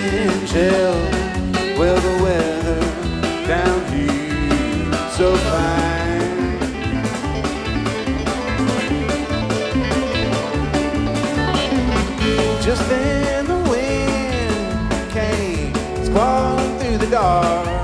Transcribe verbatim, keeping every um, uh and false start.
wind chill. Well, the weather down here so fine. Just then the wind came squalling through the dark.